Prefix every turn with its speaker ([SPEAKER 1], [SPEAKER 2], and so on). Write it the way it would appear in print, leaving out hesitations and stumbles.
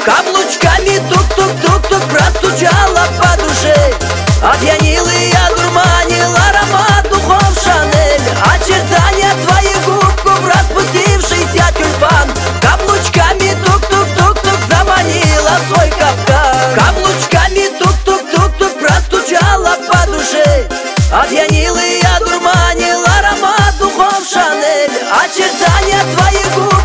[SPEAKER 1] Каблучками тук-тук-тук-тук простучала по душе. Опьянила и одурманил аромат духов Шанель. Очертания твоих губ, распустившийся тюльпан. Каблучками тук-тук-тук-тук заманила в свой капкан. Каблучками тук-тук-тук-тук простучала по душе. Опьянила и одурманил аромат духов Шанель. Очертания твоих губ